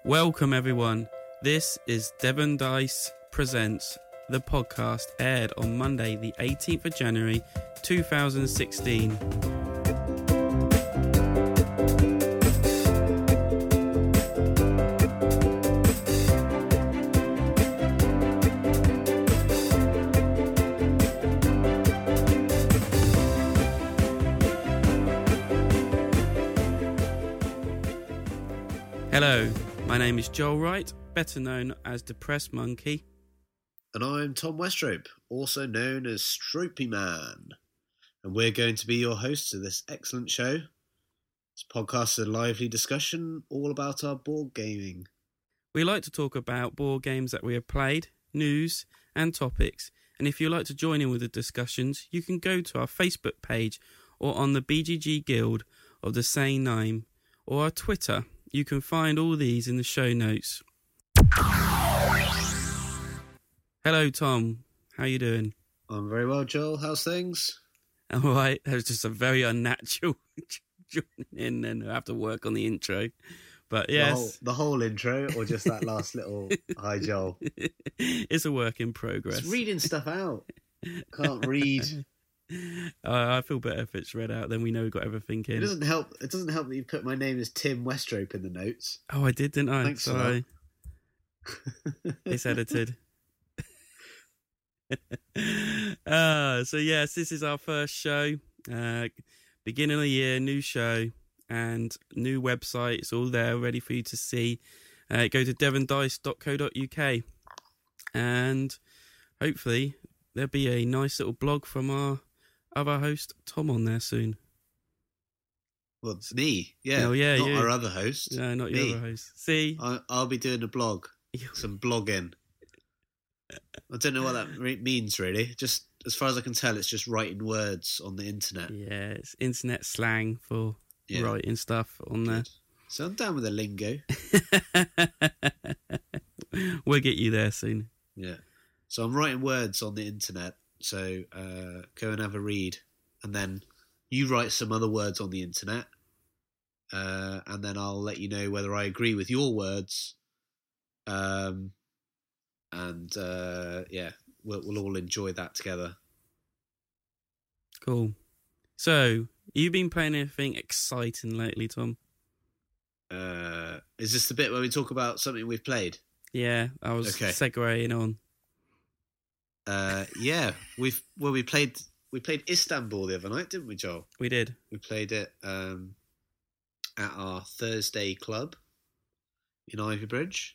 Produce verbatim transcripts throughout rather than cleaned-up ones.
Welcome everyone. This is Devon Dice Presents. The podcast aired on Monday the eighteenth of January two thousand sixteen. Hello, my name is Joel Wright, better known as Depressed Monkey. And I'm Tom Westrope, also known as Stropey Man. And we're going to be your hosts of this excellent show. This podcast is a lively discussion all about our board gaming. We like to talk about board games that we have played, news and topics. And if you'd like to join in with the discussions, you can go to our Facebook page or on the B G G Guild of the same name or our Twitter. You can find all these in the show notes. Hello, Tom. How you doing? I'm very well, Joel. How's things? All right. That was just a very unnatural joining in, and I have to work on the intro. But yes. The whole, the whole intro, or just that last little hi, Joel? It's a work in progress. It's reading stuff out. Can't read. Uh, I feel better if it's read out. Then we know we've got everything in. It doesn't help. It doesn't help that you put my name as Tim Westrope in the notes. Oh, I did, didn't I? Thanks Sorry. It's edited. uh, so yes, this is our first show. Uh, beginning of the year, new show and new website. It's all there, ready for you to see. Uh, go to devon dice dot co dot uk and hopefully there'll be a nice little blog from our other host Tom on there soon. Well, it's me, yeah, oh, yeah, not you. our other host. No, not me. your other host. See, I, I'll be doing a blog, some blogging. I don't know what that re- means really. Just as far as I can tell, it's just writing words on the internet. Yeah, it's internet slang for yeah. writing stuff on there. Good. So I'm down with the lingo. We'll get you there soon. Yeah. So I'm writing words on the internet. So uh, go and have a read, and then you write some other words on the internet, uh, and then I'll let you know whether I agree with your words. Um, and uh, yeah, we'll, we'll all enjoy that together. Cool. So, you've been playing anything exciting lately, Tom? Uh, is this the bit where we talk about something we've played? Yeah, I was okay. segueing on. Uh, yeah, we've well we played we played Istanbul the other night, didn't we, Joel? We did. We played it um, at our Thursday club in Ivybridge.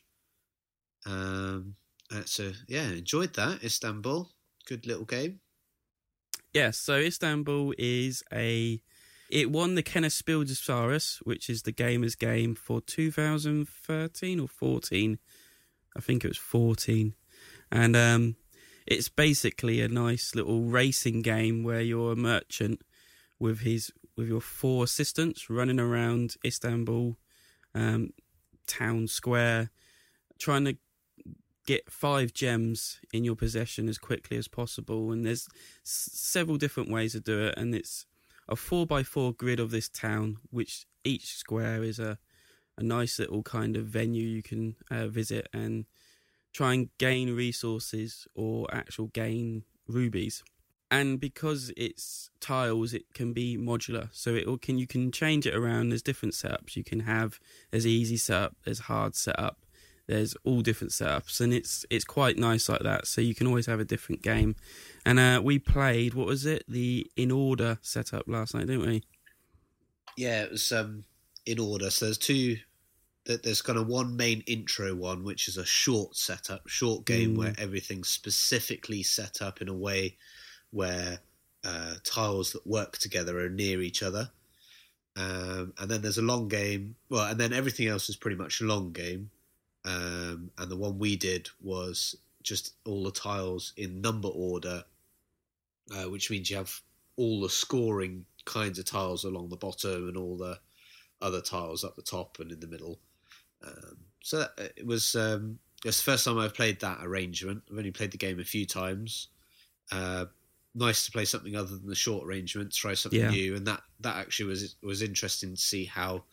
Um, so yeah, enjoyed that. Istanbul, good little game. Yes, so Istanbul is a. It won the Kenneth Spieldsaurus, which is the Gamers Game for two thousand thirteen or fourteen. I think it was fourteen, and um. It's basically a nice little racing game where you're a merchant with his with your four assistants running around Istanbul um, town square, trying to get five gems in your possession as quickly as possible. And there's s- several different ways to do it. And it's a four by four grid of this town, which each square is a, a nice little kind of venue you can uh, visit and try and gain resources or actual gain rubies. And because it's tiles, it can be modular. So it can you can change it around. There's different setups you can have. There's easy setup, there's hard setup, there's all different setups, and it's it's quite nice like that. So you can always have a different game. And uh, we played, what was it? The In Order setup last night, didn't we? Yeah, it was um, In Order. So there's two. There's kind of one main intro one, which is a short setup, short game mm. where everything's specifically set up in a way where uh, tiles that work together are near each other. Um, and then there's a long game. Well, and then everything else is pretty much a long game. Um, and the one we did was just all the tiles in number order, uh, which means you have all the scoring kinds of tiles along the bottom and all the other tiles up the top and in the middle. Um, so that, it was um, it's the first time I've played that arrangement. I've only played the game a few times. Uh, nice to play something other than the short arrangements, try something yeah. new, and that, that actually was was interesting to see how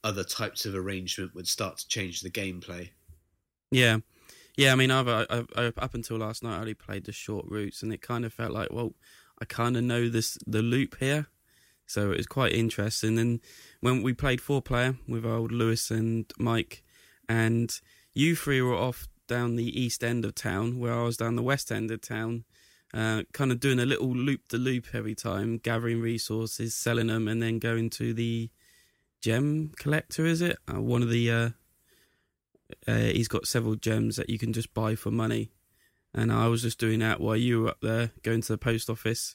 other types of arrangement would start to change the gameplay. Yeah. Yeah, I mean, I've, I've, I've up until last night, I only played the short routes, and it kind of felt like, well, I kind of know this the loop here, so it was quite interesting. And when we played four player with old Lewis and Mike, and you three were off down the east end of town, where I was down the west end of town, uh, kind of doing a little loop the loop every time, gathering resources, selling them, and then going to the gem collector. Is it uh, one of the? Uh, Uh, he's got several gems that you can just buy for money. And I was just doing that while you were up there, going to the post office,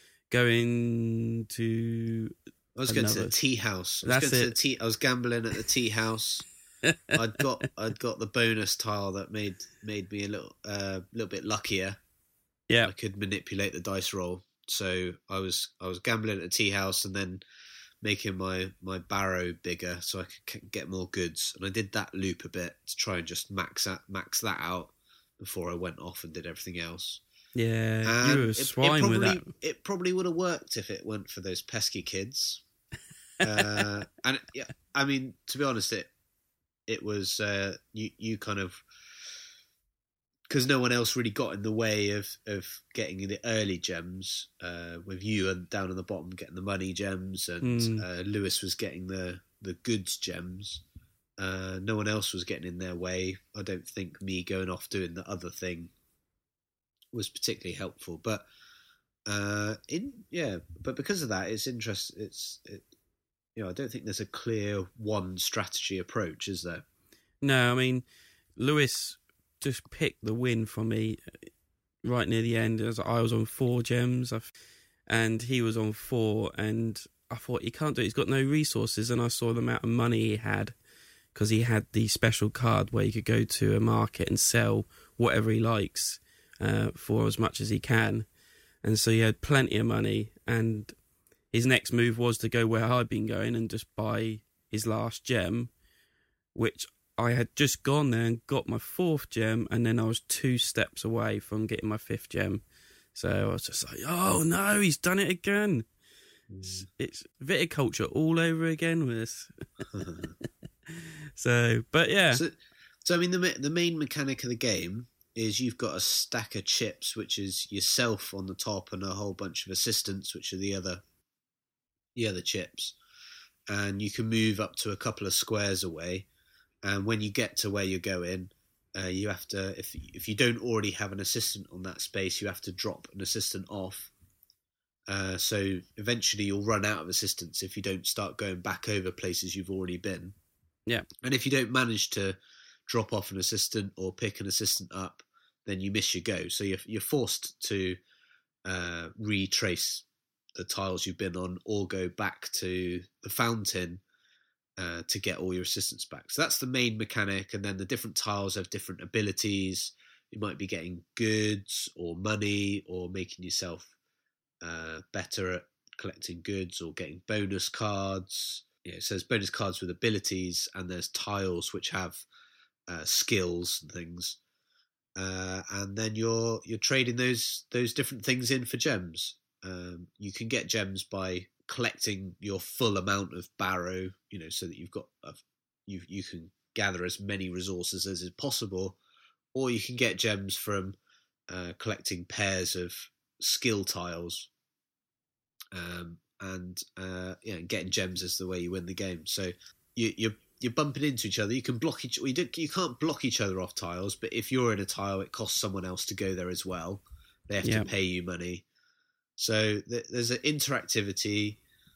going to... I was another. going to the tea house. I was, That's going it. To the tea, I was gambling at the tea house. I'd got I'd got the bonus tile that made made me a little uh, little bit luckier. Yeah. I could manipulate the dice roll. So I was I was gambling at the tea house and then making my, my barrow bigger so I could get more goods. And I did that loop a bit to try and just max that, max that out before I went off and did everything else. Yeah, And you were a it- it swine probably, with that. It probably would have worked if it weren't for those pesky kids. uh, and yeah, I mean, to be honest, it it was uh, you you kind of, because no one else really got in the way of, of getting the early gems, uh, with you and down on the bottom getting the money gems, and Mm. uh, Lewis was getting the, the goods gems. Uh, no one else was getting in their way. I don't think me going off doing the other thing was particularly helpful. But uh, in yeah, but because of that, it's interest. It's it, you know, I don't think there's a clear one strategy approach, is there? No, I mean, Lewis just picked the win for me right near the end. As I was on four gems, I've, and he was on four, and I thought he can't do it. He's got no resources, and I saw the amount of money he had because he had the special card where you could go to a market and sell whatever he likes uh, for as much as he can, and so he had plenty of money. And his next move was to go where I'd been going and just buy his last gem, which I had just gone there and got my fourth gem, and then I was two steps away from getting my fifth gem. So I was just like, oh no, he's done it again. Mm. It's, it's viticulture all over again with this. so, but yeah. So, so, I mean, the the main mechanic of the game is you've got a stack of chips, which is yourself on the top and a whole bunch of assistants, which are the other, the other chips. And you can move up to a couple of squares away. And when you get to where you're going, uh, you have to, if if you don't already have an assistant on that space, you have to drop an assistant off. Uh, so eventually you'll run out of assistants if you don't start going back over places you've already been. Yeah. And if you don't manage to drop off an assistant or pick an assistant up, then you miss your go. So you're, you're forced to uh, retrace the tiles you've been on or go back to the fountain Uh, to get all your assistants back. So that's the main mechanic, and then the different tiles have different abilities. You might be getting goods or money or making yourself uh, better at collecting goods or getting bonus cards. Yeah, it says bonus cards with abilities, and there's tiles which have uh, skills and things. Uh, and then you're you're trading those those different things in for gems. Um, you can get gems by collecting your full amount of barrow, you know, so that you've got a, you you can gather as many resources as is possible, or you can get gems from uh, collecting pairs of skill tiles, um, and uh, yeah, getting gems is the way you win the game. So you you're you're bumping into each other. You can block each. Well, you don't. You can't block each other off tiles, but if you're in a tile, it costs someone else to go there as well. They have Yeah. to pay you money. So th- there's an interactivity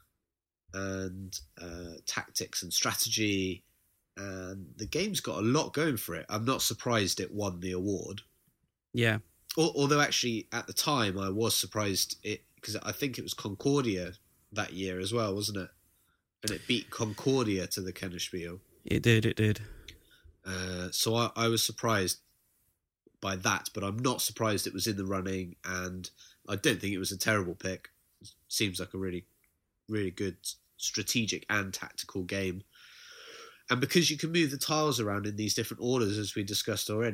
and uh, tactics and strategy, and the game's got a lot going for it. I'm not surprised it won the award. Yeah. Al- Although actually at the time I was surprised it, because I think it was Concordia that year as well, wasn't it? And it beat Concordia to the Kennerspiel. It did, it did. Uh, so I, I was surprised by that, but I'm not surprised it was in the running, and I don't think it was a terrible pick. It seems like a really, really good strategic and tactical game. And because you can move the tiles around in these different orders, as we discussed already,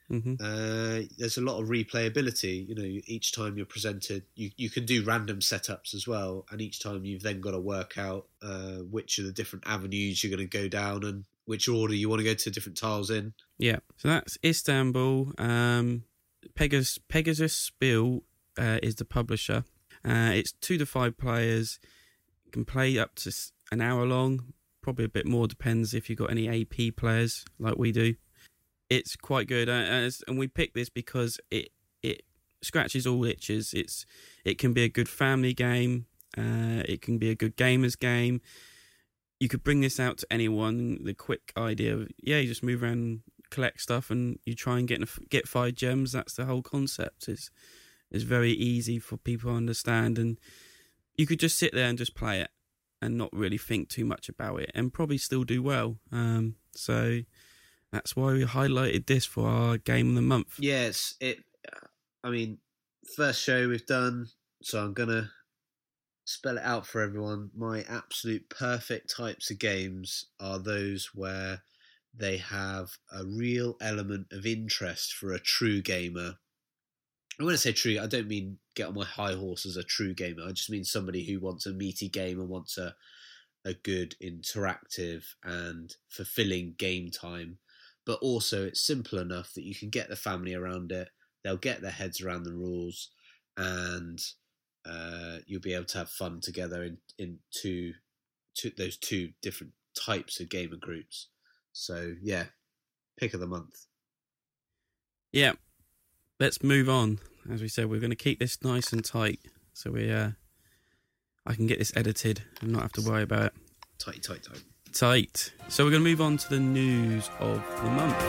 Mm-hmm. Uh, there's a lot of replayability. You know, each time you're presented, you, you can do random setups as well, and each time you've then got to work out uh, which are the different avenues you're going to go down and which order you want to go to different tiles in. Yeah, so that's Istanbul. Um, Pegasus, Pegasus Spiel uh, is the publisher. Uh, it's two to five players. You can play up to an hour long, probably a bit more, depends if you've got any A P players like we do. It's quite good, uh, as, and we picked this because it it scratches all itches. It's it can be a good family game. Uh, it can be a good gamers game. You could bring this out to anyone. The quick idea of yeah, you just move around, and collect stuff, and you try and get get five gems. That's the whole concept. It's it's very easy for people to understand, and you could just sit there and just play it and not really think too much about it, and probably still do well. Um, so. That's why we highlighted this for our game of the month. Yes, it. I mean, first show we've done, so I'm gonna spell it out for everyone. My absolute perfect types of games are those where they have a real element of interest for a true gamer. And when I say true, I don't mean get on my high horse as a true gamer. I just mean somebody who wants a meaty game and wants a a good, interactive, and fulfilling game time. But also it's simple enough that you can get the family around it. They'll get their heads around the rules, and uh, you'll be able to have fun together in, in two, two, those two different types of gamer groups. So, yeah, pick of the month. Yeah, let's move on. As we said, we're going to keep this nice and tight, so we uh, I can get this edited and not have to worry about it. Tight, tight, tight. Tight. So we're going to move on to the news of the month.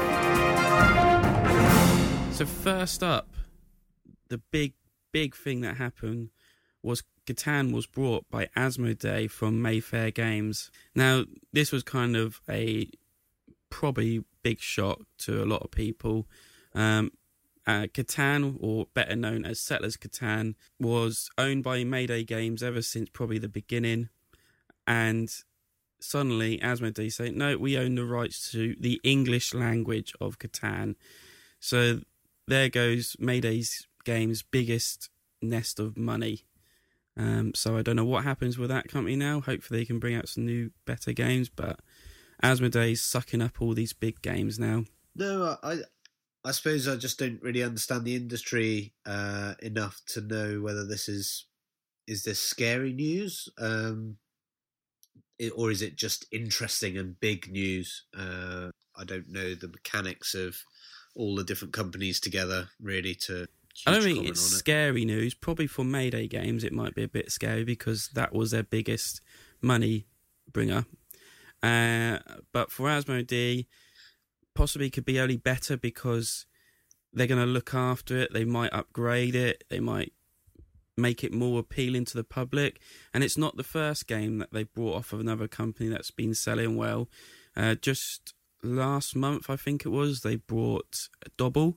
So first up, the big, big thing that happened was Catan was brought by Asmodee from Mayfair Games. Now, this was kind of a probably big shock to a lot of people. Um, uh, Catan, or better known as Settlers Catan, was owned by Mayday Games ever since probably the beginning, and suddenly Asmodee say, no, we own the rights to the English language of Catan. So there goes Mayday's Games' biggest nest of money. Um, so I don't know what happens with that company now. Hopefully they can bring out some new, better games, but Asmodee's sucking up all these big games now. No, I I suppose I just don't really understand the industry uh, enough to know whether this is, is this scary news? Um It, or is it just interesting and big news? Uh, I don't know the mechanics of all the different companies together, really, to I don't think it's scary news. Probably for Mayday Games, it might be a bit scary because that was their biggest money bringer. Uh, but for Asmodee, possibly could be only better because they're going to look after it. They might upgrade it. They might make it more appealing to the public, and it's not the first game that they brought off of another company that's been selling well. Uh, just last month, I think it was, they brought Dobble,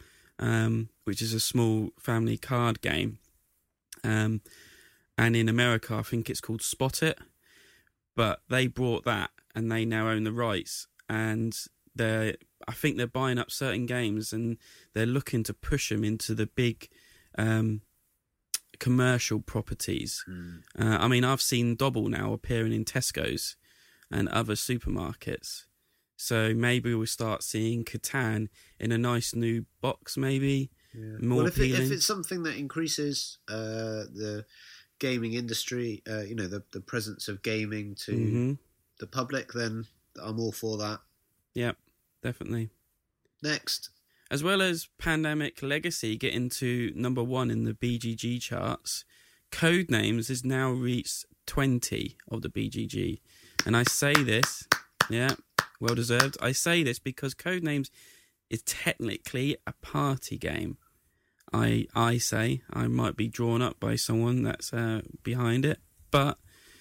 um, which is a small family card game, um, and in America, I think it's called Spot It. But they brought that, and they now own the rights, and they're, I think they're buying up certain games, and they're looking to push them into the big Um, commercial properties. Mm. Uh, I mean, I've seen Dobble now appearing in Tesco's and other supermarkets. So maybe we'll start seeing Catan in a nice new box, maybe. Yeah. More well, if, it, appealing. if it's something that increases uh, the gaming industry, uh, you know, the, the presence of gaming to mm-hmm. the public, then I'm all for that. Yeah, definitely. Next. As well as Pandemic Legacy getting to number one in the B G G charts, Codenames has now reached twenty of the B G G. And I say this, yeah, well deserved. I say this because Codenames is technically a party game. I I say I might be drawn up by someone that's uh, behind it, but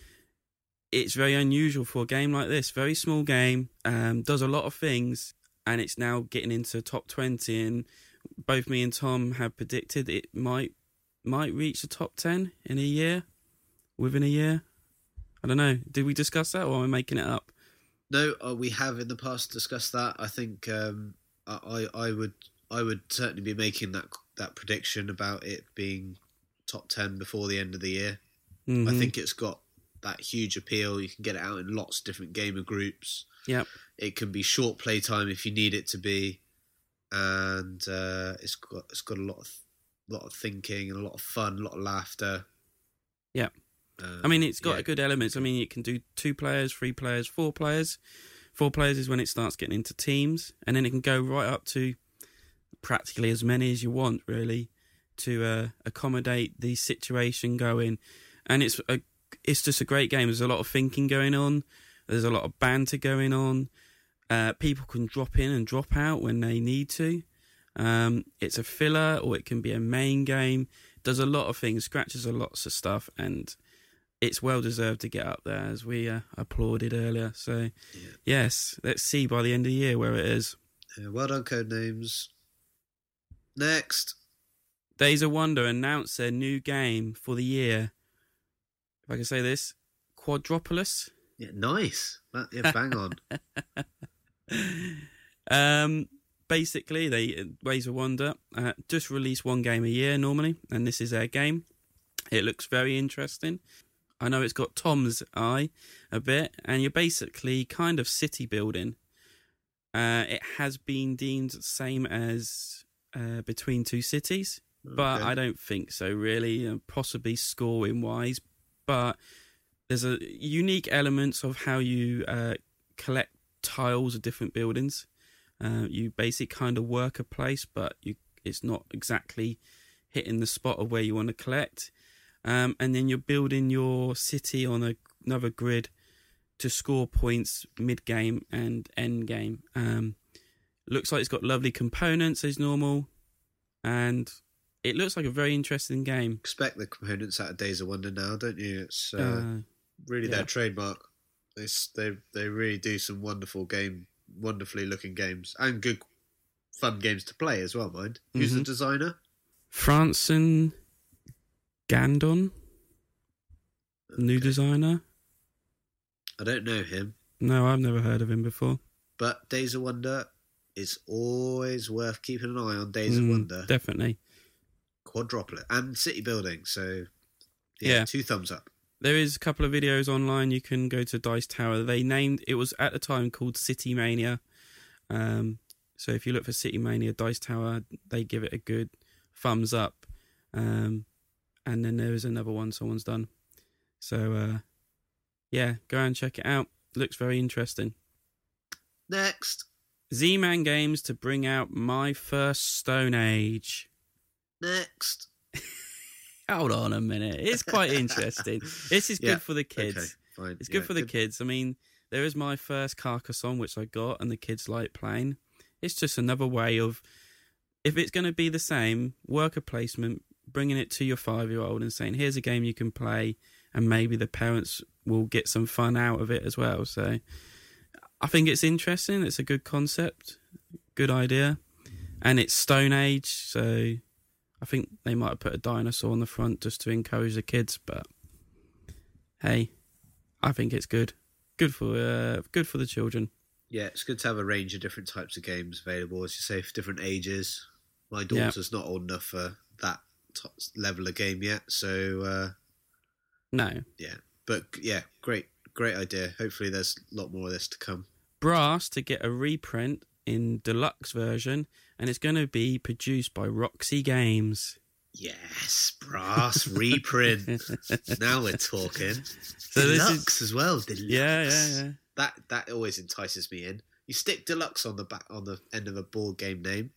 it's very unusual for a game like this. Very small game, um, does a lot of things, and it's now getting into top twenty, and both me and Tom have predicted it might might reach the top ten in a year, within a year. I don't know. Did we discuss that, or am I making it up? No, uh, we have in the past discussed that. I think um, I I would I would certainly be making that that prediction about it being top ten before the end of the year. Mm-hmm. I think it's got that huge appeal. You can get it out in lots of different gamer groups. Yep. It can be short playtime if you need it to be, and uh, it's got it's got a lot of lot of thinking and a lot of fun, a lot of laughter. Yeah. Um, I mean, it's got yeah. good elements. I mean, it can do two players, three players, four players. Four players is when it starts getting into teams, and then it can go right up to practically as many as you want, really, to uh, accommodate the situation going. And it's a, it's just a great game. There's a lot of thinking going on. There's a lot of banter going on. Uh, people can drop in and drop out when they need to. Um, it's a filler, or it can be a main game. Does a lot of things, scratches a lots of stuff, and it's well deserved to get up there, as we uh, applauded earlier. So, yeah. Yes, let's see by the end of the year where it is. Yeah, well done, Codenames. Next. Days of Wonder announced their new game for the year. If I can say this, Quadropolis. Yeah, nice. That, yeah, bang on. um, basically, they Days of Wonder uh, just release one game a year normally, and this is their game. It looks very interesting. I know it's got Tom's eye a bit, and you're basically kind of city building. Uh, it has been deemed the same as uh, Between Two Cities, okay. But I don't think so, really, uh, possibly scoring-wise. But there's a unique elements of how you uh, collect tiles of different buildings. Uh, you basically kind of work a place, but you it's not exactly hitting the spot of where you want to collect. Um, and then you're building your city on a, another grid to score points mid-game and end-game. Um, looks like it's got lovely components as normal, and it looks like a very interesting game. Expect the components out of Days of Wonder now, don't you? It's uh, uh, really yeah. their trademark. They, they they really do some wonderful game, wonderfully looking games, and good, fun games to play as well, mind. Mm-hmm. Who's the designer? Francen Gandon, okay. New designer. I don't know him. No, I've never heard of him before. But Days of Wonder is always worth keeping an eye on. Days mm, of Wonder, definitely. Quadropolis and city building. So yeah, yeah, two thumbs up. There is a couple of videos online. You can go to Dice Tower. They named it was at the time called City Mania. Um, so if you look for City Mania Dice Tower, they give it a good thumbs up. Um, and then there is another one someone's done. So uh, yeah, go and check it out. Looks very interesting. Next, Z-Man Games to bring out My First Stone Age. Next. Hold on a minute. It's quite interesting. This is good yeah. for the kids. Okay, fine. It's good yeah, for the good. kids. I mean, there is My First Carcassonne, which I got, and the kids like playing. It's just another way of, if it's going to be the same, worker placement, bringing it to your five-year-old and saying, here's a game you can play, and maybe the parents will get some fun out of it as well. So I think it's interesting. It's a good concept, good idea. And it's Stone Age, so I think they might have put a dinosaur on the front just to encourage the kids. But hey, I think it's good. Good for uh, good for the children. Yeah, it's good to have a range of different types of games available, as you say, for different ages. My daughter's yeah. not old enough for that top level of game yet, so uh, no. Yeah, but yeah, great, great idea. Hopefully, there's a lot more of this to come. Brass to get a reprint in deluxe version, and it's going to be produced by Roxy Games. Yes, Brass reprint. Now we're talking. So deluxe this is, as well. Deluxe. Yeah, yeah, yeah. That that always entices me in. You stick deluxe on the back on the end of a board game name.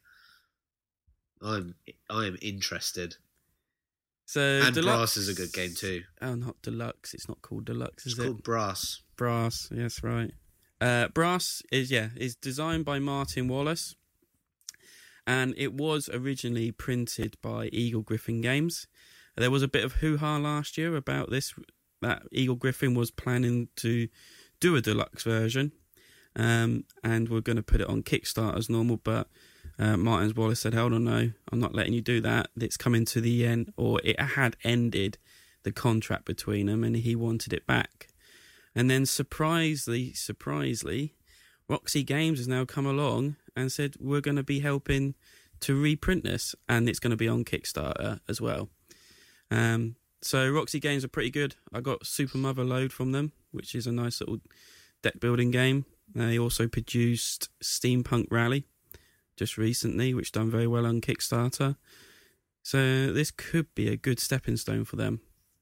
I'm I am interested. So and deluxe, Brass is a good game too. Oh, not deluxe. It's not called deluxe, is it's it? It's called Brass. Brass. Yes, right. Uh, Brass is yeah is designed by Martin Wallace, and it was originally printed by Eagle Gryphon Games. There was a bit of hoo-ha last year about this, that Eagle Gryphon was planning to do a deluxe version, um, and we're going to put it on Kickstarter as normal, but uh, Martin Wallace said, hold on, no, I'm not letting you do that. It's coming to the end, or it had ended the contract between them, and he wanted it back. And then surprisingly, surprisingly, Roxy Games has now come along and said, we're going to be helping to reprint this, and it's going to be on Kickstarter as well. Um, so Roxy Games are pretty good. I got Super Motherload from them, which is a nice little deck building game. They also produced Steampunk Rally just recently, which done very well on Kickstarter. So this could be a good stepping stone for them.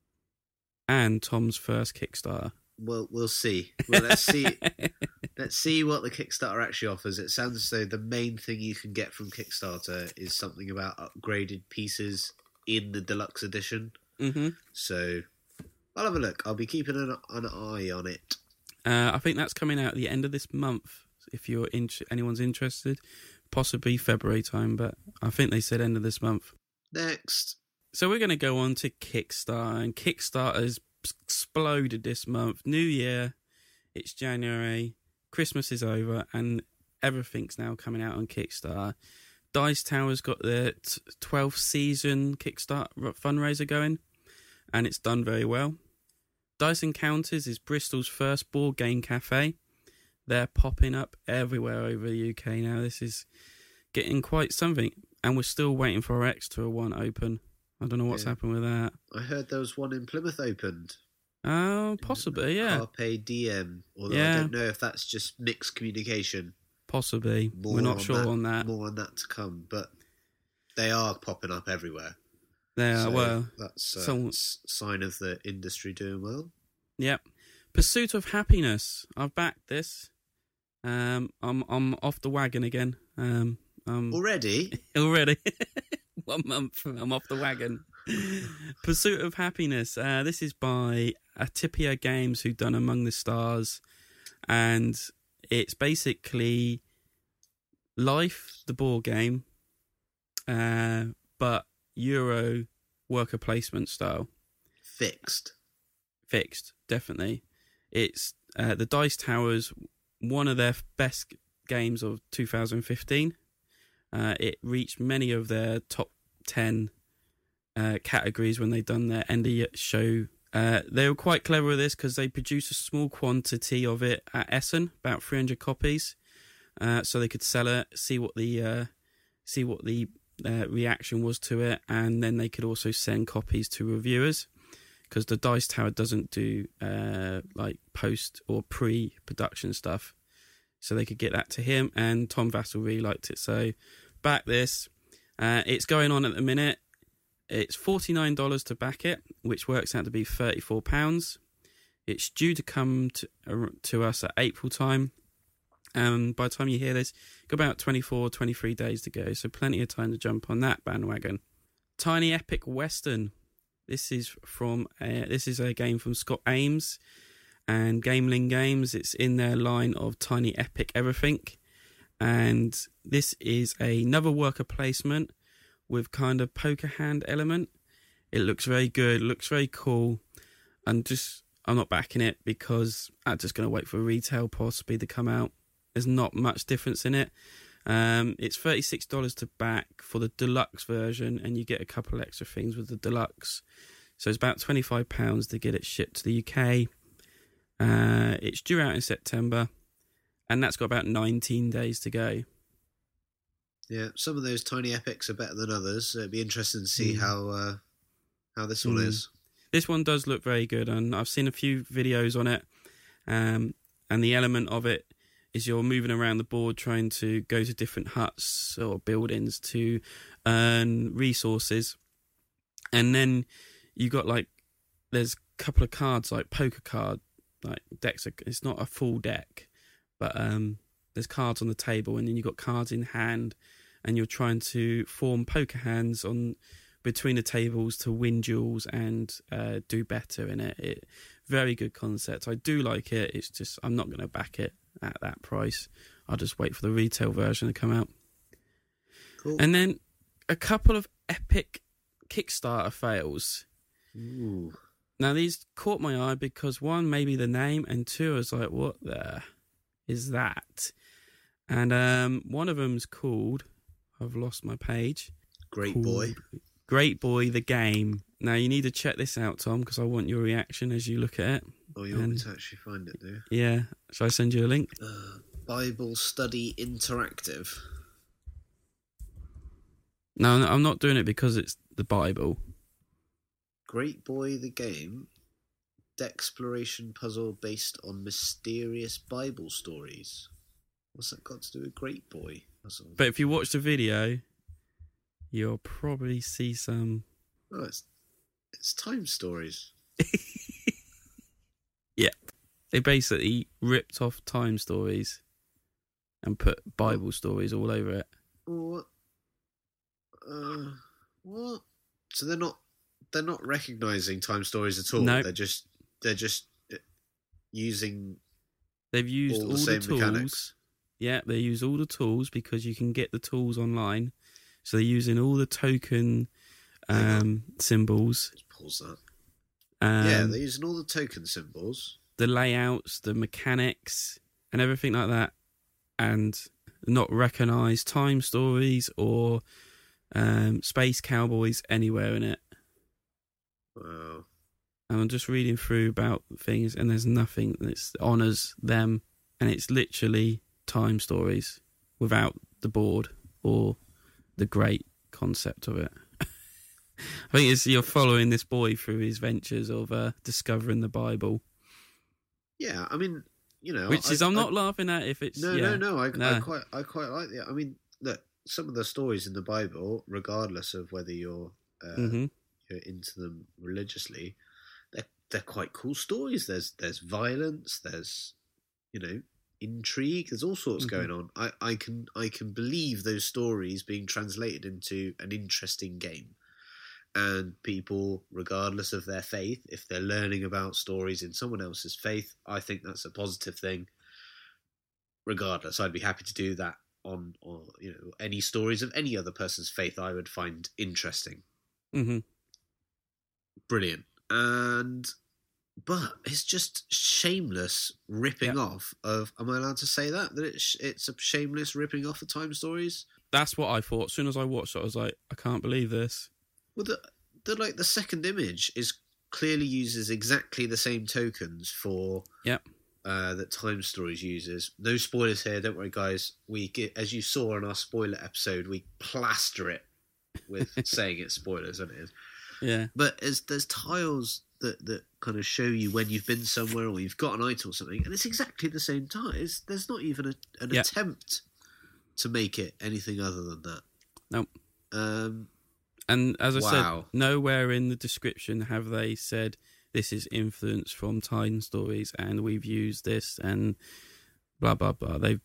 And Tom's first Kickstarter. Well, we'll see. Well, let's see. Let's see what the Kickstarter actually offers. It sounds as though the main thing you can get from Kickstarter is something about upgraded pieces in the deluxe edition. Mm-hmm. So I'll have a look. I'll be keeping an, an eye on it. Uh, I think that's coming out at the end of this month. If you're in, anyone's interested, possibly February time, but I think they said end of this month. Next. So we're going to go on to Kickstarter, and Kickstarter has exploded this month. New Year, it's January, Christmas is over, and everything's now coming out on Kickstarter. Dice Tower's got their twelfth season Kickstarter fundraiser going, and it's done very well. Dice Encounters is Bristol's first board game cafe. They're popping up everywhere over the U K now. This is getting quite something, and we're still waiting for our Exeter one open. I don't know what's yeah. happened with that. I heard there was one in Plymouth opened. Oh, possibly, yeah. Carpe Diem. Although yeah. I don't know if that's just mixed communication. Possibly. More We're not on sure that, on that. More on that to come, but they are popping up everywhere. They are, so well. That's a some... sign of the industry doing well. Yep. Pursuit of Happiness. I've backed this. Um, I'm I'm off the wagon again. Um, um, already? already. One month, I'm off the wagon. Pursuit of Happiness. Uh, this is by Atipia Games, who've done Among the Stars. And it's basically Life, the board game, uh, but Euro worker placement style. Fixed. Fixed, definitely. It's uh, the Dice Towers, one of their best games of two thousand fifteen. Uh, it reached many of their top ten uh, categories when they done their end of year show. Uh, they were quite clever with this because they produced a small quantity of it at Essen, about three hundred copies, uh, so they could sell it, see what the uh, see what the uh, reaction was to it, and then they could also send copies to reviewers. Because the Dice Tower doesn't do uh, like post or pre-production stuff, so they could get that to him. And Tom Vassell really liked it, so back this. Uh, it's going on at the minute. It's forty-nine dollars to back it, which works out to be thirty-four pounds. It's due to come to, uh, to us at April time. And by the time you hear this, got about twenty-four, twenty-three days to go, so plenty of time to jump on that bandwagon. Tiny Epic Western. This is from uh, this is a game from Scott Ames and Gameling Games. It's in their line of Tiny Epic Everything, and this is another worker placement with kind of poker hand element. It looks very good, looks very cool, and just I'm not backing it because I'm just going to wait for retail possibly to come out. There's not much difference in it. Um, it's thirty-six dollars to back for the deluxe version, and you get a couple extra things with the deluxe. So it's about twenty-five pounds to get it shipped to the U K. Uh, it's due out in September, and that's got about nineteen days to go. Yeah, some of those Tiny Epics are better than others. So it'd be interesting to see mm. how uh, how this one mm. is. This one does look very good, and I've seen a few videos on it, um, and the element of it is you're moving around the board trying to go to different huts or buildings to earn resources. And then you got like, there's a couple of cards like poker card, like decks. Are, it's not a full deck, but um, there's cards on the table, and then you've got cards in hand, and you're trying to form poker hands on between the tables to win duels and uh, do better in it. It. Very good concept. I do like it. It's just, I'm not going to back it at that price. I'll just wait for the retail version to come out. Cool. And then a couple of epic Kickstarter fails. Ooh. Now these caught my eye because one, maybe the name, and two, I was like, what the is that? And um, one of them's called, I've lost my page. Great called Boy. Great Boy, the game. Now you need to check this out, Tom, because I want your reaction as you look at it. Oh, you want me to actually find it, do you? Yeah. Shall I send you a link? Uh, Bible Study Interactive. No, no, I'm not doing it because it's the Bible. Great Boy the game, Dexploration puzzle based on mysterious Bible stories. What's that got to do with Great Boy puzzle? But if you watch the video, you'll probably see some... Oh, it's, it's time stories. Yeah. They basically ripped off time stories and put Bible stories all over it. What? Uh, what? So they're not they're not recognising time stories at all. No. They're just they're just using They've used all all, the the, same tools. mechanics. Yeah, they use all the tools because you can get the tools online. So they're using all the token um, symbols. Let's pause that. Um, yeah, they're using all the token symbols. The layouts, the mechanics, and everything like that. And not recognise time stories or um, Space Cowboys anywhere in it. Wow. And I'm just reading through about things, and there's nothing that honours them. And it's literally time stories without the board or the great concept of it. I think it's you're following this boy through his ventures of uh, discovering the Bible. Yeah, I mean, you know, which is I, I'm I, not laughing at if it's no, yeah, no, no. I, no. I quite, I quite like that. I mean, look, some of the stories in the Bible, regardless of whether you're uh, mm-hmm. you're into them religiously, they're they're quite cool stories. There's there's violence. There's you know intrigue. There's all sorts mm-hmm. going on. I, I can I can believe those stories being translated into an interesting game. And people, regardless of their faith, if they're learning about stories in someone else's faith, I think that's a positive thing. Regardless, I'd be happy to do that on, or you know, any stories of any other person's faith I would find interesting. Mm-hmm. Brilliant. And but it's just shameless ripping yep. off of. Am I allowed to say that that it's it's a shameless ripping off of time stories? That's what I thought. As soon as I watched it, I was like, I can't believe this. Well, the, the like the second image is clearly uses exactly the same tokens for yep. uh, that Time Stories uses. No spoilers here, don't worry, guys. We get, as you saw in our spoiler episode, we plaster it with saying it's spoilers, and it is. Yeah. But as there's tiles that, that kind of show you when you've been somewhere or you've got an item or something, and it's exactly the same tile. It's, there's not even a, an yep. attempt to make it anything other than that. Nope. Um. And as I wow. said, nowhere in the description have they said this is influenced from Time Stories and we've used this and blah, blah, blah. They,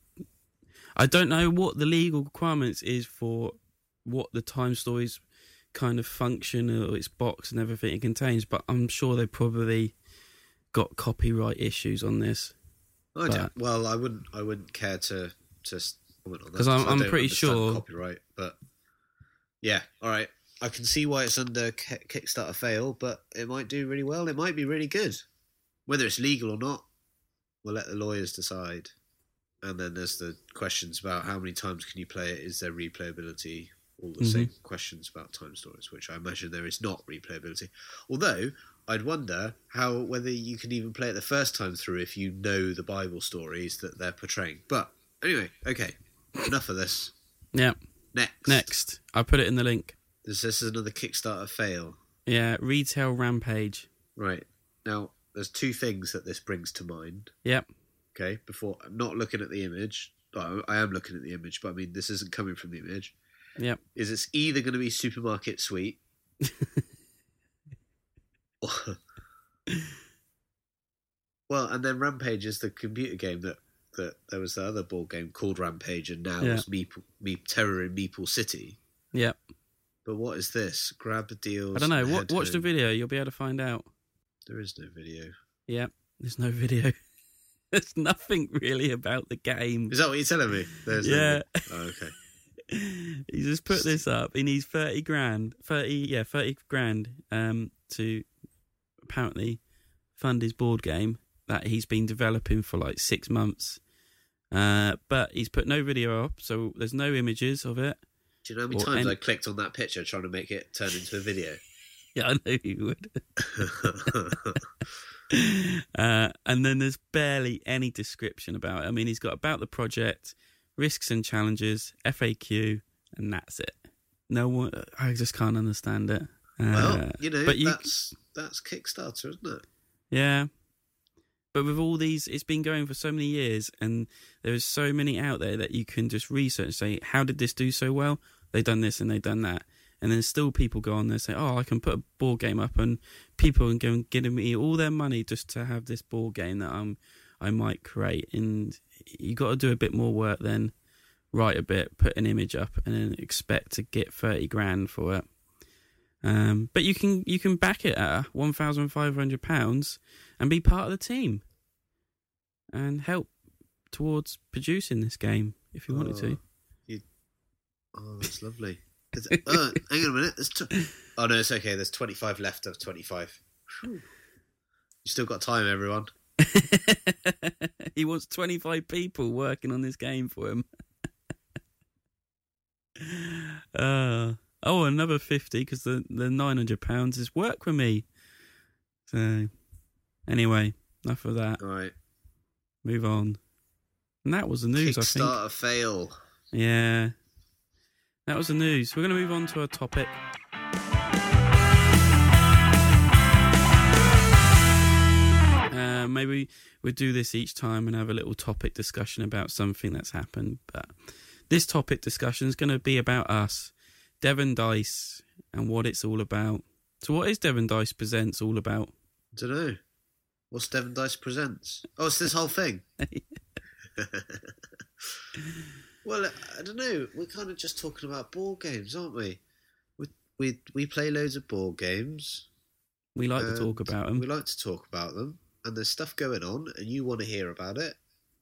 I don't know what the legal requirements is for what the Time Stories kind of function or its box and everything it contains, but I'm sure they probably got copyright issues on this. I don't, well, I wouldn't I wouldn't care to, to comment on that. Because I'm, I'm pretty sure... copyright, but yeah, all right. I can see why it's under Kickstarter fail, but it might do really well. It might be really good. Whether it's legal or not, we'll let the lawyers decide. And then there's the questions about how many times can you play it? Is there replayability? All the mm-hmm. same questions about Time Stories, which I imagine there is not replayability. Although, I'd wonder how whether you can even play it the first time through if you know the Bible stories that they're portraying. But anyway, okay, enough of this. Yeah. Next. Next. I put it in the link. This, this is another Kickstarter fail. Yeah, Retail Rampage. Right. Now, there's two things that this brings to mind. Yep. Okay, before, I'm not looking at the image. Well, I am looking at the image, but I mean, this isn't coming from the image. Yep. Is it's either going to be Supermarket Sweet or... Well, and then Rampage is the computer game that, that there was the other board game called Rampage, and now yeah. it's Meeple, Meep, Terror in Meeple City. Yep. But what is this? Grab the deals. I don't know. What, watch home. the video. You'll be able to find out. There is no video. Yep. There's no video. There's nothing really about the game. Is that what you're telling me? There's yeah. No oh, okay. He just put this up. He needs thirty grand. Thirty, yeah, thirty grand. Um, to apparently fund his board game that he's been developing for like six months. Uh, but he's put no video up, so there's no images of it. Do you know how many times any... I clicked on that picture trying to make it turn into a video? Yeah, I know you would. uh, and then there's barely any description about it. I mean, he's got about the project, risks and challenges, F A Q, and that's it. no one. I just can't understand it. Uh, Well, you know, but you, that's that's Kickstarter, isn't it? yeah. But with all these, it's been going for so many years, and there's so many out there that you can just research. Say, how did this do so well? They done this and they done that, and then still people go on there and say, "Oh, I can put a board game up," and people are going giving me all their money just to have this board game that I'm I might create. And you got to do a bit more work than write a bit, put an image up, and then expect to get thirty grand for it. Um, but you can you can back it at one thousand five hundred pounds and be part of the team and help towards producing this game if you wanted oh, to. You, oh, that's lovely. It, oh, hang on a minute. There's tw- oh no, it's okay. There's twenty-five left of twenty-five. Whew. You still got time, everyone. He wants twenty-five people working on this game for him. uh, oh, another fifty because the, the nine hundred pounds is work for me. So, anyway, enough of that. All right. Move on. And that was the news, I think. Kickstarter fail. Yeah. That was the news. We're going to move on to a topic. Uh, maybe we'll do this each time and have a little topic discussion about something that's happened. But this topic discussion is going to be about us, Devon Dice, and what it's all about. So what is Devon Dice Presents all about? I don't know. What's Devon Dice Presents? Oh, it's this whole thing. Well, I don't know. We're kind of just talking about board games, aren't we? We we we play loads of board games. We like to talk about them. We like to talk about them, and there's stuff going on, and you want to hear about it.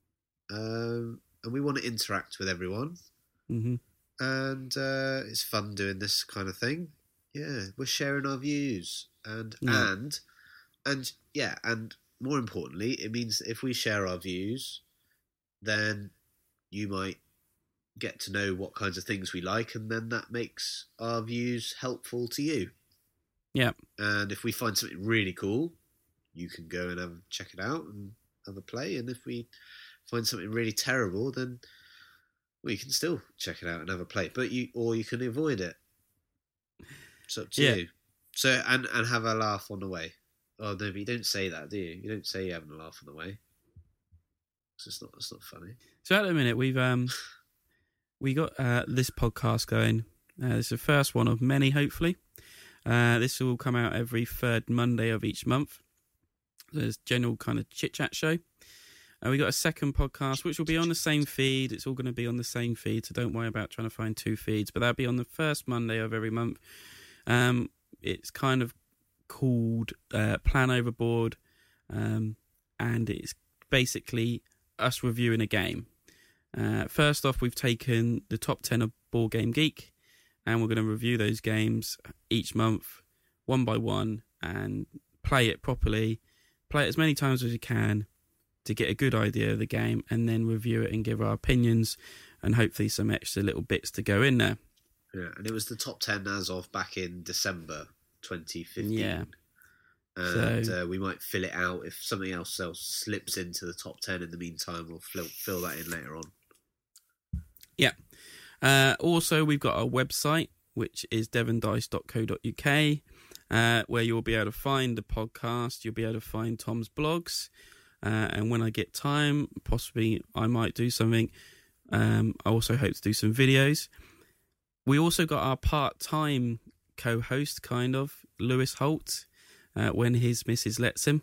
Um, and we want to interact with everyone. Mm-hmm. And uh, it's fun doing this kind of thing. Yeah, we're sharing our views, and Yeah. and and yeah, and more importantly, it means that if we share our views, then you might get to know what kinds of things we like, and then that makes our views helpful to you. Yeah. And if we find something really cool, you can go and have, check it out and have a play. And if we find something really terrible, then well, you can still check it out and have a play. But you, or you can avoid it. It's up to Yeah. you. So and and have a laugh on the way. Oh no, but you don't say that, do you? You don't say you're having a laugh on the way. It's not. It's not funny. So at the minute we've um we got uh, this podcast going. Uh, this is the first one of many, hopefully. Uh, this will come out every third Monday of each month. There's general kind of chit chat show. Uh, we got a second podcast which will be on the same feed. It's all going to be on the same feed, so don't worry about trying to find two feeds. But that'll be on the first Monday of every month. Um, it's kind of called uh, Plan Overboard, um, and it's basically us reviewing a game. Uh, first off, we've taken the top ten of Board Game Geek, and we're going to review those games each month, one by one, and play it properly. Play it as many times as you can to get a good idea of the game, and then review it and give our opinions, and hopefully some extra little bits to go in there. Yeah, and it was the top ten as of back in December twenty fifteen. Yeah. And So- uh, we might fill it out if something else else slips into the top ten in the meantime. We'll fill, fill that in later on. Yeah. Uh, also, we've got our website, which is devon dice dot co dot uk, uh, where you'll be able to find the podcast. You'll be able to find Tom's blogs. Uh, and when I get time, possibly I might do something. Um, I also hope to do some videos. We also got our part-time co-host, kind of, Lewis Holt, uh, when his missus lets him.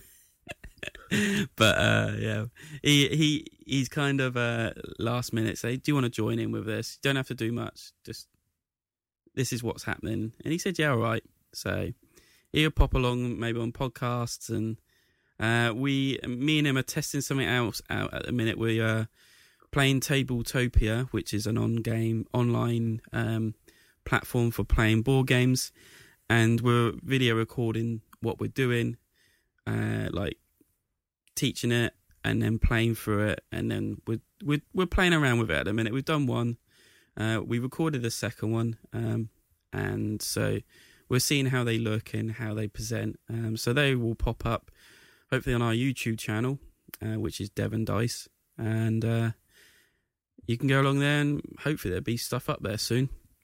But uh, yeah, he he he's kind of uh, last minute say, "Do you want to join in with this? You don't have to do much. Just this is what's happening." And he said, "Yeah, all right." So he'll pop along maybe on podcasts, and uh, we, me and him, are testing something else out at the minute. We are playing Tabletopia, which is an on-game online um, platform for playing board games, and we're video recording what we're doing, uh, like. teaching it and then playing through it, and then we're we're, we're playing around with it at the minute. We've done one, uh, we recorded the second one, um, and so we're seeing how they look and how they present. Um, so they will pop up hopefully on our YouTube channel, uh, which is Devon Dice, and uh, you can go along there and hopefully there'll be stuff up there soon.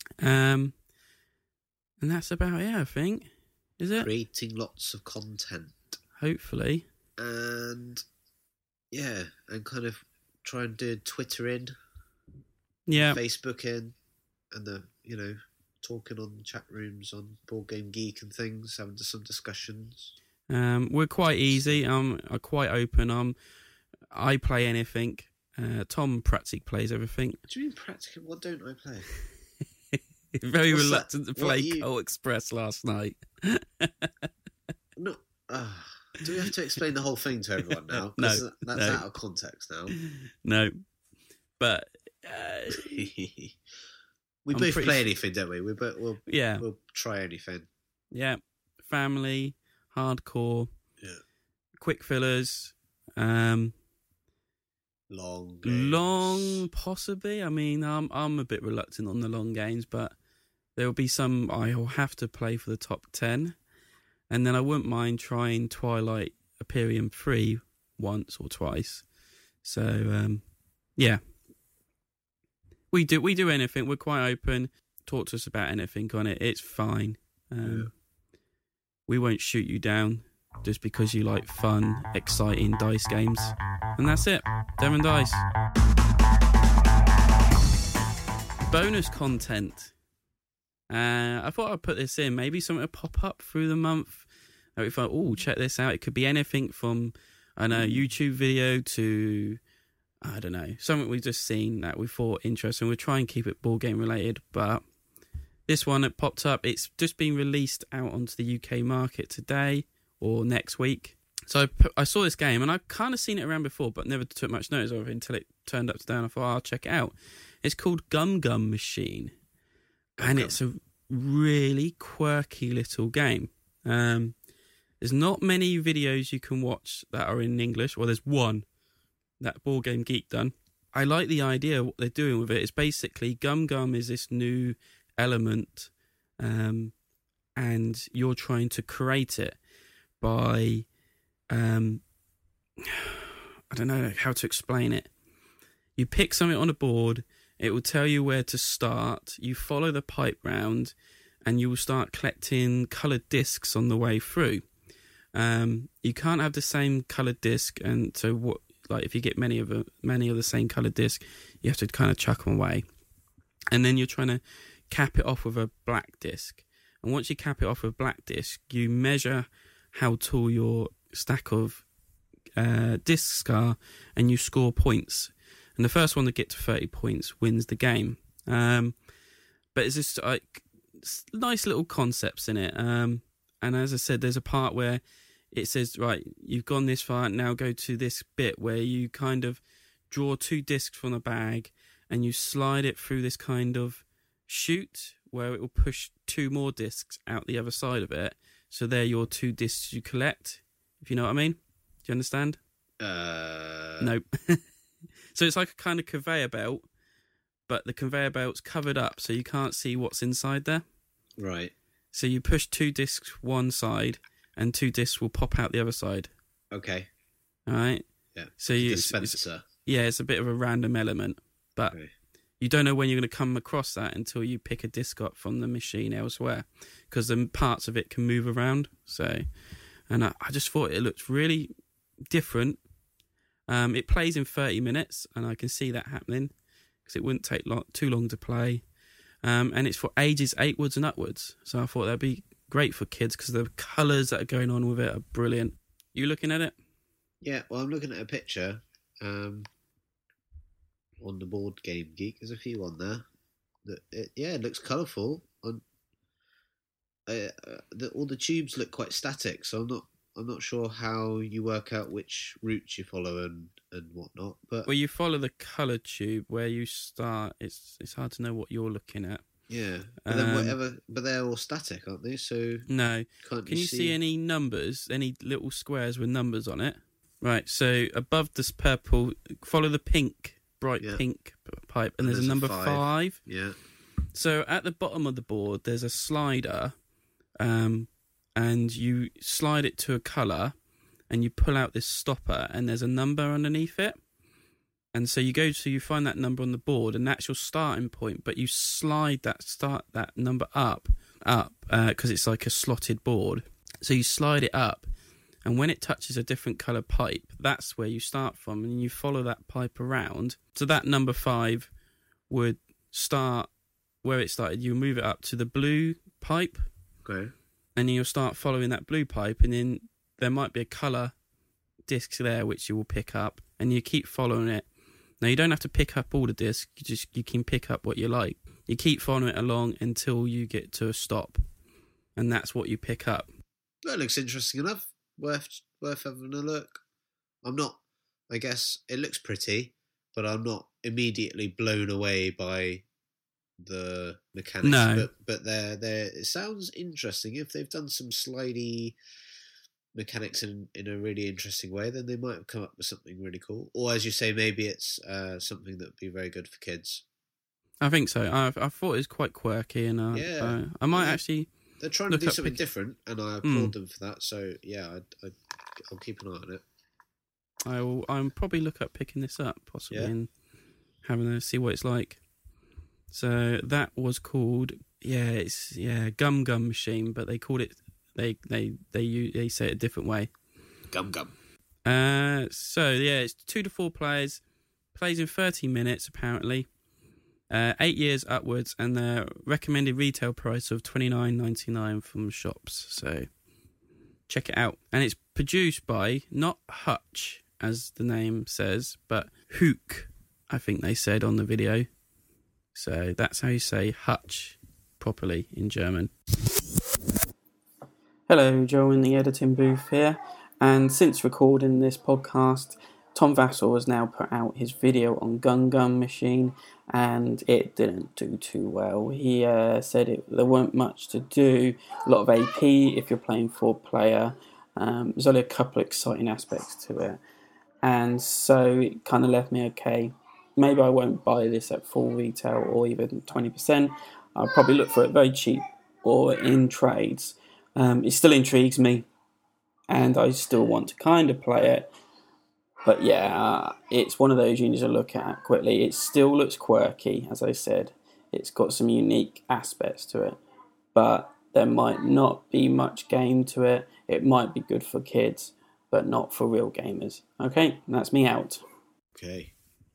Um, and that's about it, I think. Is it? Creating lots of content. Hopefully. And, yeah, and kind of try and do Twitter in. Yeah. Facebook in. And, the you know, talking on chat rooms on Board Game Geek and things, having some discussions. Um, we're quite easy. Um, I'm quite open. Um, I play anything. Uh, Tom practically plays everything. What do you mean practically? What don't I play? Very What's reluctant that? to play you... Coal Express last night. no, uh, do we have to explain the whole thing to everyone now? No, that's no. out of context now. No, but uh, we I'm both pretty... play anything, don't we? We both we'll, yeah, we'll try anything. Yeah, family, hardcore, yeah, quick fillers, um, long, games. long, possibly. I mean, I'm I'm a bit reluctant on the long games, but there will be some I'll have to play for the top ten, and then I wouldn't mind trying Twilight Imperium three once or twice. So, um, yeah, we do we do anything. We're quite open. Talk to us about anything on it. It's fine. Um, yeah. We won't shoot you down just because you like fun, exciting dice games. And that's it. Devon Dice. Bonus content. Uh, I thought I'd put this in. Maybe something to pop up through the month. That we thought, oh, check this out. It could be anything from, I don't know, YouTube video to, I don't know, something we've just seen that we thought interesting. We'll try and keep it board game related, but this one that popped up, it's just been released out onto the U K market today or next week. So I, put, I saw this game and I've kind of seen it around before, but never took much notice of it until it turned up today and I thought, oh, I'll check it out. It's called Gum Gum Machine. And okay. It's a really quirky little game. Um, there's not many videos you can watch that are in English. Well, there's one that Board Game Geek done. I like the idea of what they're doing with it. It's basically Gum Gum is this new element, um, and you're trying to create it by, um, I don't know how to explain it. You pick something on a board, it will tell you where to start, you follow the pipe round, and you will start collecting coloured discs on the way through. Um, you can't have the same coloured disc, and so what? Like if you get many of a, many of the same coloured disc, you have to kind of chuck them away, and then you're trying to cap it off with a black disc. And once you cap it off with a black disc, you measure how tall your stack of uh, discs are, and you score points. And the first one to get to thirty points wins the game. Um, but it's just like nice little concepts in it. Um, and as I said, there's a part where it says, right, you've gone this far, now go to this bit where you kind of draw two discs from the bag and you slide it through this kind of chute where it will push two more discs out the other side of it. So they're your two discs you collect, if you know what I mean. Do you understand? Uh... Nope. So it's like a kind of conveyor belt, but the conveyor belt's covered up so you can't see what's inside there. Right. So you push two discs one side and two discs will pop out the other side. Okay. All right? Yeah. So you, dispenser. It's, yeah, it's a bit of a random element, but okay. You don't know when you're going to come across that until you pick a disc up from the machine elsewhere, because the parts of it can move around. So, and I, I just thought it looked really different. Um, it plays in thirty minutes, and I can see that happening because it wouldn't take long, too long to play. Um, and it's for ages eightwards and upwards. So I thought that'd be great for kids because the colours that are going on with it are brilliant. You looking at it? Yeah, well, I'm looking at a picture um, on the Board Game Geek. There's a few on there. That it, yeah, it looks colourful. On uh, the, all the tubes look quite static, so I'm not. I'm not sure how you work out which routes you follow and, and whatnot. But well, you follow the colour tube where you start. It's it's hard to know what you're looking at. Yeah, but then whatever. But they're all static, aren't they? So no. Can't Can you, you see... see any numbers? Any little squares with numbers on it? Right. So above this purple, follow the pink, bright yeah. pink pipe, and, and there's, there's a number a five. five. Yeah. So at the bottom of the board, there's a slider, um, and you slide it to a colour, and you pull out this stopper, and there's a number underneath it. And so you go to, you find that number on the board, and that's your starting point, but you slide that start that number up, up, because uh, it's like a slotted board. So you slide it up, and when it touches a different colour pipe, that's where you start from, and you follow that pipe around. So that number five would start where it started. You move it up to the blue pipe, okay, and you'll start following that blue pipe, and then there might be a colour disc there which you will pick up, and you keep following it. Now, you don't have to pick up all the discs, you just you can pick up what you like. You keep following it along until you get to a stop, and that's what you pick up. That looks interesting enough. Worth worth having a look. I'm not, I guess, it looks pretty, but I'm not immediately blown away by the mechanics. No. But, but they're, they're, it sounds interesting. If they've done some slidey mechanics in in a really interesting way, then they might have come up with something really cool. Or as you say, maybe it's uh, something that would be very good for kids. I think so. I I thought it was quite quirky, and uh, yeah. uh, I might yeah. actually. They're trying to do something pic- different, and I applaud mm. them for that. So yeah, I, I, I'll keep an eye on it. I will. I'm probably look at picking this up possibly yeah. and having a see what it's like. So that was called yeah, it's yeah Gum Gum Machine, but they called it. They they they use, they say it a different way. Gum gum. Uh, so yeah, it's two to four players. Plays in thirty minutes apparently. Uh, eight years upwards, and the recommended retail price of twenty nine ninety nine from shops. So check it out. And it's produced by not Hutch, as the name says, but Hook. I think they said on the video. So that's how you say Hutch properly in German. Hello, Joe in the editing booth here, and since recording this podcast, Tom Vasel has now put out his video on Gum Gum Machine, and it didn't do too well. He uh, said it, there weren't much to do, a lot of A P if you're playing four player, um, there's only a couple of exciting aspects to it, and so it kind of left me okay. Maybe I won't buy this at full retail or even twenty percent, I'll probably look for it very cheap or in trades. Um, it still intrigues me, and I still want to kind of play it. But yeah, uh, it's one of those you need to look at quickly. It still looks quirky, as I said. It's got some unique aspects to it. But there might not be much game to it. It might be good for kids, but not for real gamers. Okay, that's me out. Okay.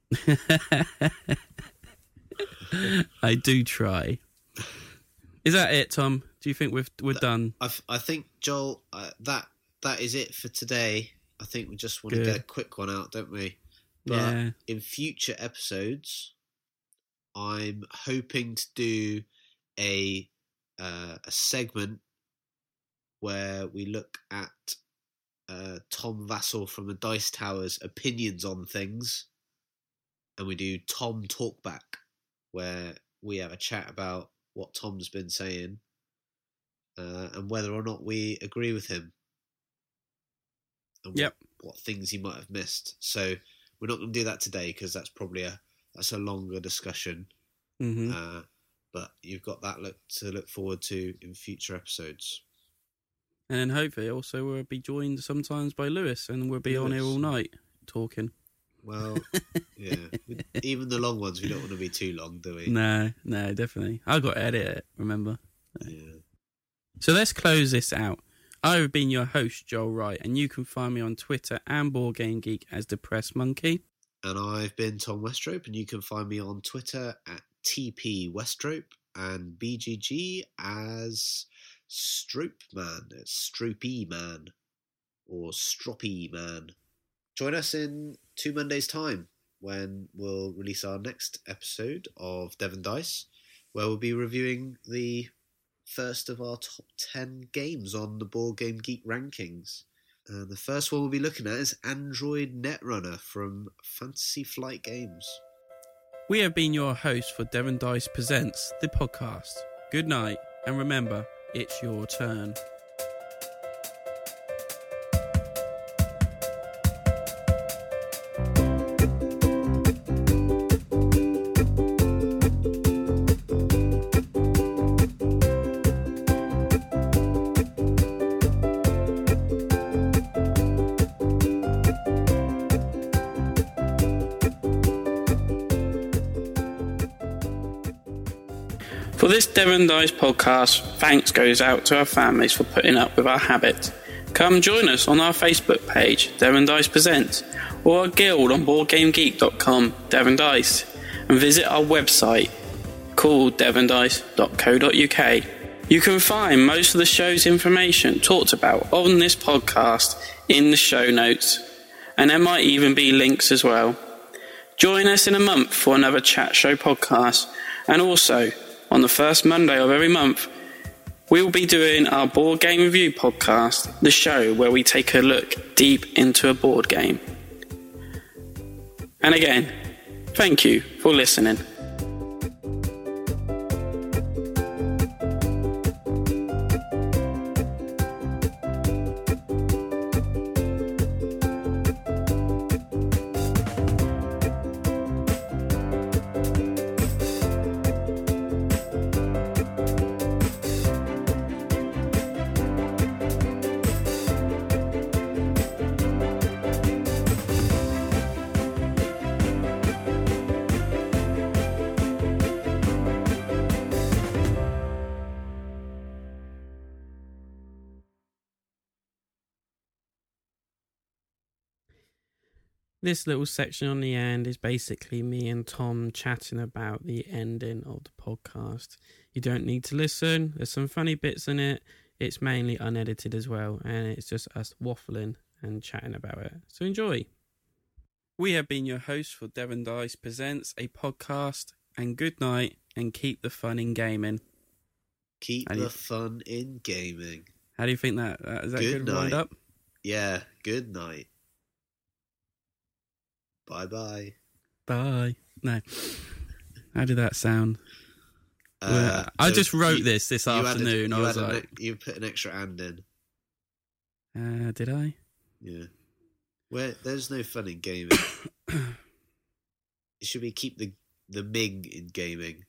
I do try. Is that it, Tom? Do you think we've we're that, done? I, I think, Joel, uh, that that is it for today. I think we just want Good. to get a quick one out, don't we? But yeah. in future episodes, I'm hoping to do a uh, a segment where we look at uh, Tom Vasel from the Dice Tower's opinions on things, and we do Tom Talkback, where we have a chat about what Tom's been saying uh, and whether or not we agree with him. And what, yep. what things he might have missed. So we're not going to do that today because that's probably a that's a longer discussion. Mm-hmm. Uh, but you've got that look to look forward to in future episodes. And then hopefully also we'll be joined sometimes by Lewis, and we'll be Lewis. on here all night talking. Well, yeah. Even the long ones, we don't want to be too long, do we? No, no, definitely. I've got to edit it, remember? Yeah. So let's close this out. I've been your host, Joel Wright, and you can find me on Twitter and BoardGameGeek as Depressed Monkey. And I've been Tom Westrope, and you can find me on Twitter at T P Westrope and B G G as Stroop Man. It's Stroopy Man or Stroppy Man. Join us in two Mondays' time when we'll release our next episode of Devon Dice, where we'll be reviewing the first of our top ten games on the Board Game Geek rankings. And the first one we'll be looking at is Android Netrunner from Fantasy Flight Games. We have been your hosts for Devon Dice Presents, the podcast. Good night, and remember, it's your turn. For this Devon Dice podcast, thanks goes out to our families for putting up with our habit. Come join us on our Facebook page, Devon Dice Presents, or our guild on board game geek dot com, Devon Dice, and visit our website called devon dice dot co dot uk. You can find most of the show's information talked about on this podcast in the show notes, and there might even be links as well. Join us in a month for another chat show podcast, and also on the first Monday of every month we'll be doing our board game review podcast, the show where we take a look deep into a board game. And again, thank you for listening. This little section on the end is basically me and Tom chatting about the ending of the podcast. You don't need to listen. There's some funny bits in it. It's mainly unedited as well, and it's just us waffling and chatting about it. So enjoy. We have been your hosts for Devon Dice Presents, a podcast, and good night, and keep the fun in gaming. Keep the fun in gaming. How do you think that? Uh, is that good, good wind up? Yeah, good night. Bye-bye. Bye. No. How did that sound? Uh, I so just wrote you, this this afternoon. Added, I was like... An, you put an extra and in. Uh, did I? Yeah. Where There's no fun in gaming. Should we keep the, the Ming in gaming?